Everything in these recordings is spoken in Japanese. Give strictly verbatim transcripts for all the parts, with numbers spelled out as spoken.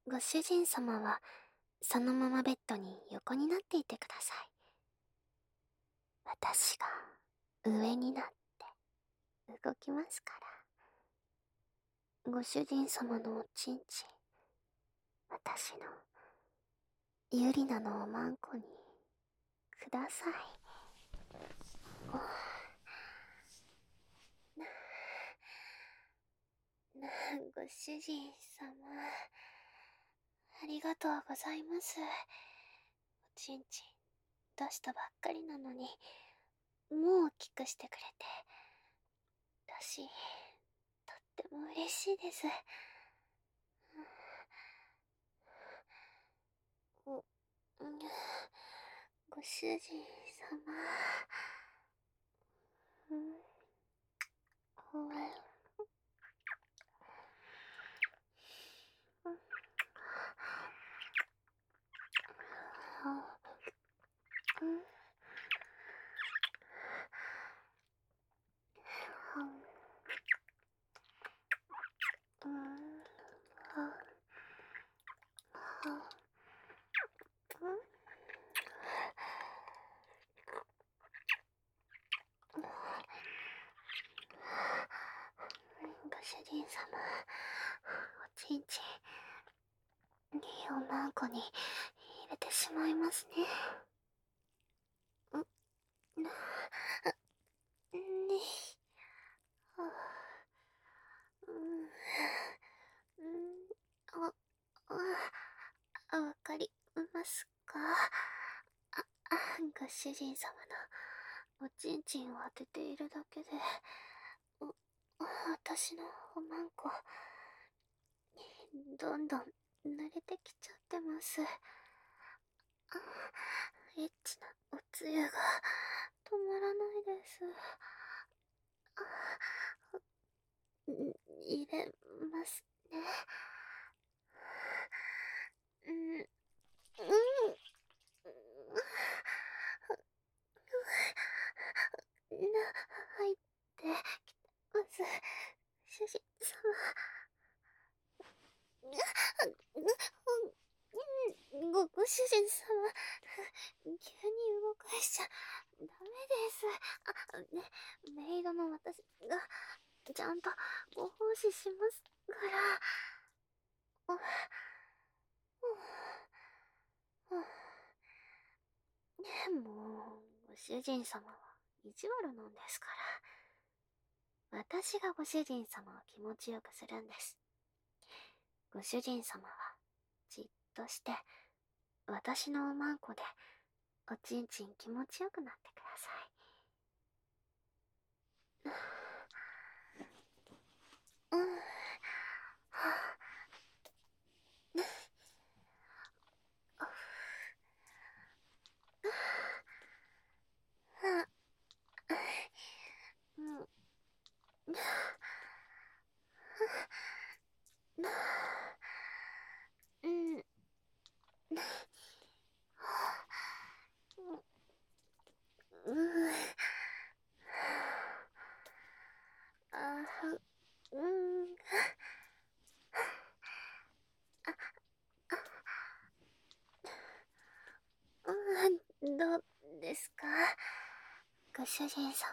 ご主人様はそのままベッドに横になっていてください。私が上になって動きますから。ご主人様のおちんちん、私のユリナのおまんこにください。な、ご主人様、ありがとうございます。おちんちん出したばっかりなのに、もう大きくしてくれて、私、とっても嬉しいです。ご、ご主人様、うん、うんご主人様、おちんちん、いいおまんこに入れてしまいますね。ん、な、に、あ、うん、うん、あ、あ、わかりますか？あ、あ、ご主人様のおちんちんを当てているだけで、お、私のおまんこ、どんどん濡れてきちゃってます。あ、エッチなおつゆが止まらないです。あ、入れますね。うん、うん、な、入ってきてます。主人様。ご、ご主人様、急に動かしちゃダメです。あ、ね、メイドの私が、ちゃんとご奉仕しますから。もう、ご主人様は意地悪なんですから。私がご主人様を気持ちよくするんです。ご主人様は、じっとして、私のおまんこで、おちんちん気持ちよくなってください。うん。はあ、うん。うん。うん。あ、うん。うん、どうですか？ご主人様。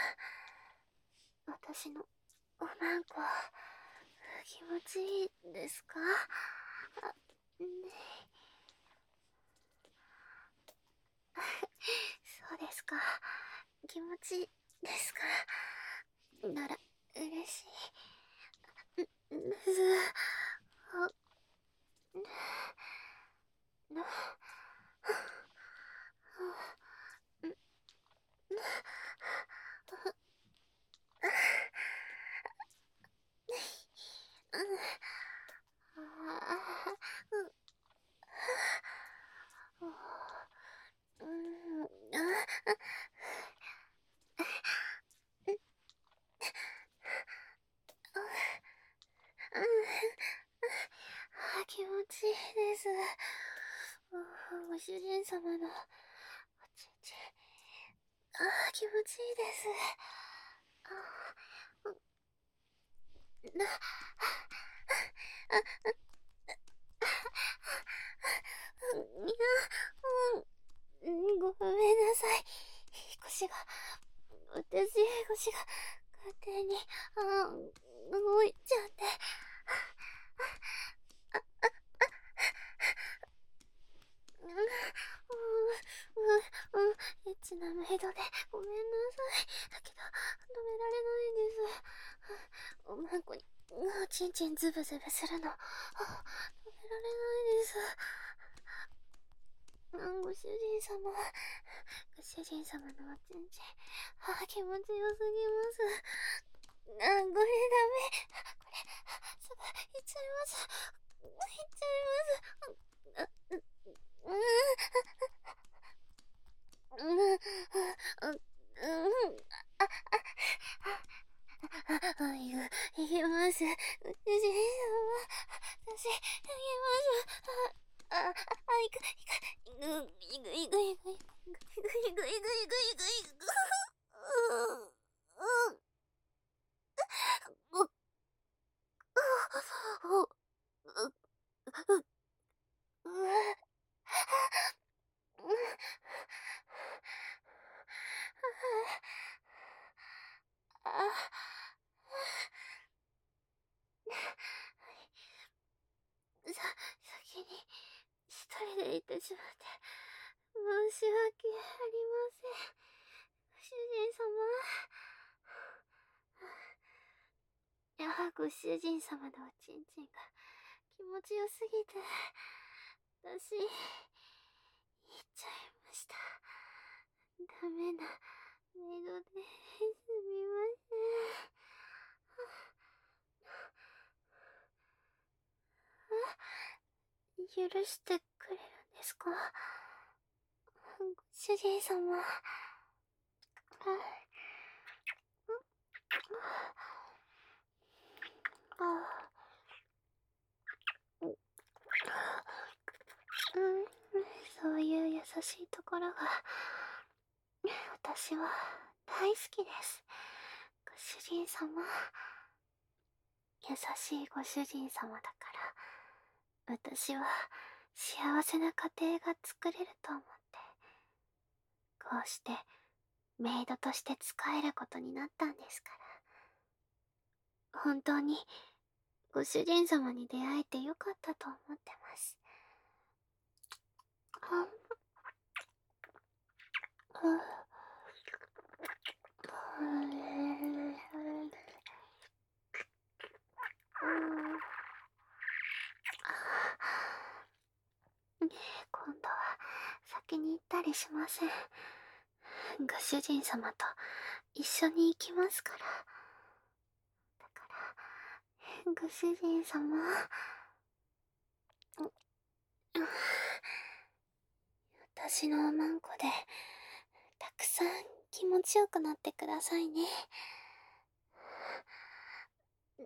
私のおまんこ、気持ちいいですか？あ、ね。そうですか。気持ちいいですか？なら、嬉しい。です。あ、な、うん、あ、気持ちいいです。ご主人様のおちんちん、あ、気持ちいいです。な、 いや、うん、ごめんなさい。腰が、私、腰が勝手に、あ、動いちゃって。うん、うん、うん、うん、エッチなメイドでごめんなさい。だけど、止められないんです。おまんこに、うん、チンチンズブズブするの。止められないです。うん、ご主人様。ご主人様のおちんちん。あ、気持ちよすぎます。あ、これダメ。これ、すぐ、いっちゃいます。いっちゃいます。う、う、うん、うん、うん、うん、あ、あ、あ、いく、いきます。ご主人様。私、いきます。あ、あ、あ、いく、いく、いく、いく、いく、いく、いく、いく、いく、いく、いく、いく、いく、いく、うん、うん、う、う、う、う、う、さ、先に一人で行ってしまって申し訳ありません。主人様。いや、ご主人様のおちんちんが気持ちよすぎて、私、言っちゃいました。ダメなメイドですみません。許してくれるんですか、ご主人様。あ、うん、そういう優しいところが私は大好きです。ご主人様。優しいご主人様だから私は幸せな家庭が作れると思って、こうしてメイドとして使えることになったんですから。本当にご主人様に出会えてよかったと思ってます。あ、今度は先に行ったりしません。ご主人様と一緒に行きますから。だからご主人様、私のおまんこでたくさん気持ちよくなってくださいね。うん、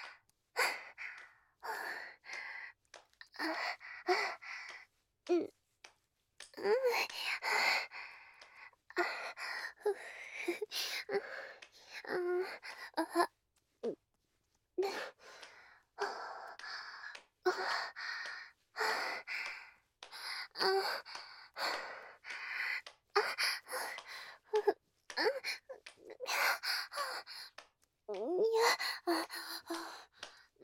うん、うん、あ、いや、うん、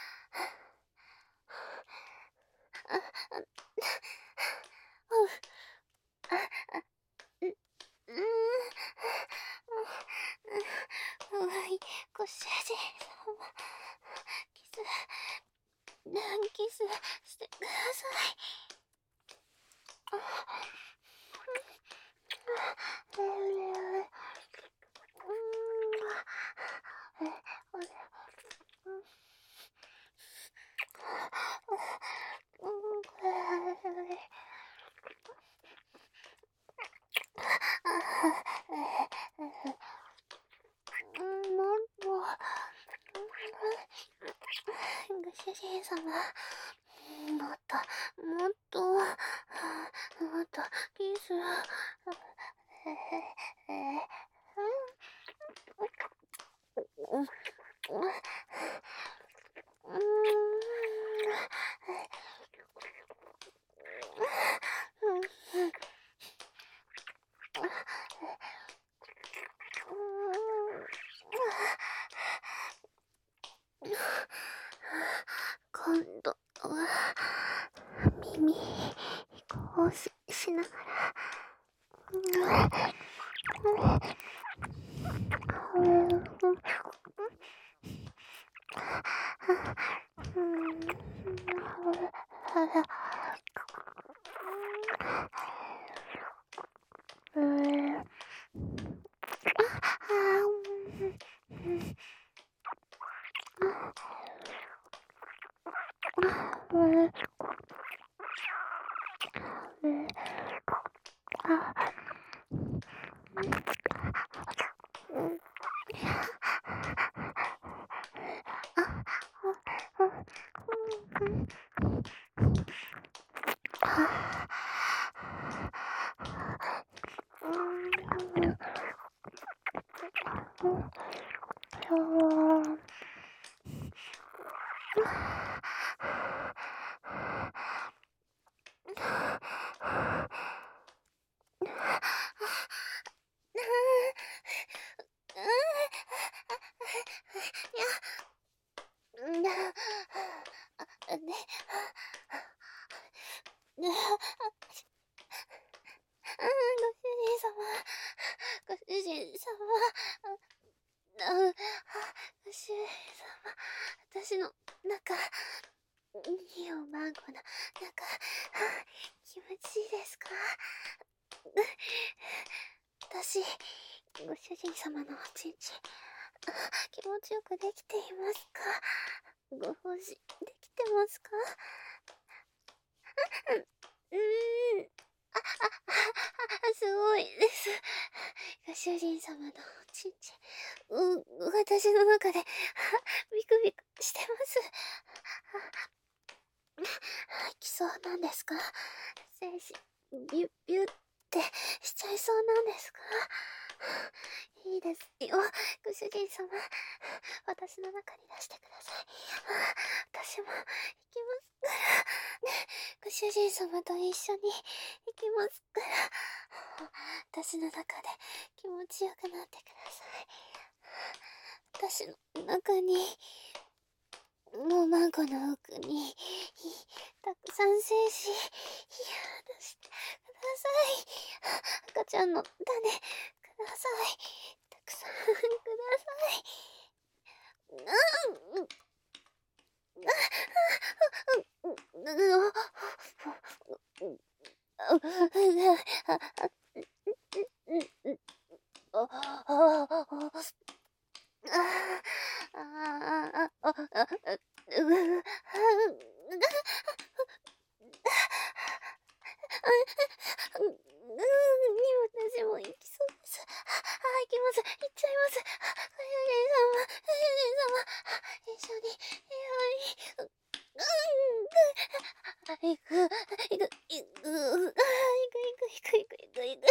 はい、ご主人様、キス、キスしてください。ご主人様、もっと、もっと、もっとキス。 今度は耳こうししながら、うん、うん、ご主人様、あ、ご主人様、私の中、いいおまんこの中、気持ちいいですか？私、ご主人様のおちんちん、気持ちよくできていますか？ご奉仕できてますか？うーん。あ、あ、あ、すごいです。ご主人様のおちんちん、う、私の中で、ビクビクしてます。来そうなんですか？精子、ビュッビュッってしちゃいそうなんですか？いいですよ、ご主人様。私の中に出してください。私も行きますから。ご主人様と一緒に行きますから。私の中で気持ちよくなってください。私の中に、もうマンコの奥に、たくさん精子、出してください。赤ちゃんの種、ください。たくさんください。うん。私も行きそうです。あ、行きます。行っちゃいます。ご主人様、ご主人様、一緒に、一緒に、行く、行く、行く、行く、行く、行く、行く、行く、行く、行く、行く、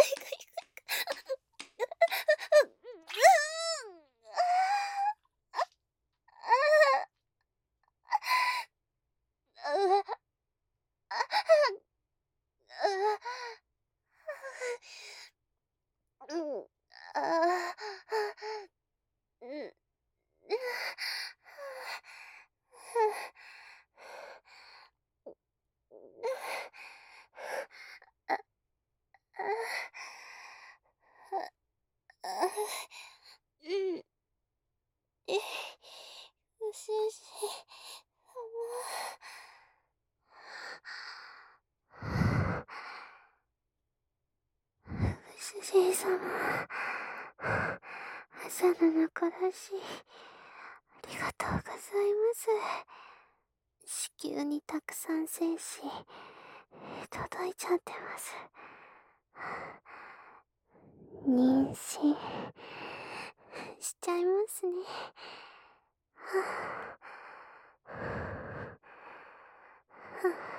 うん。え、ご主人様。ご主人様。朝の中だし、ありがとうございます。子宮にたくさん精子、届いちゃってます。妊娠しちゃいますね。はあはあ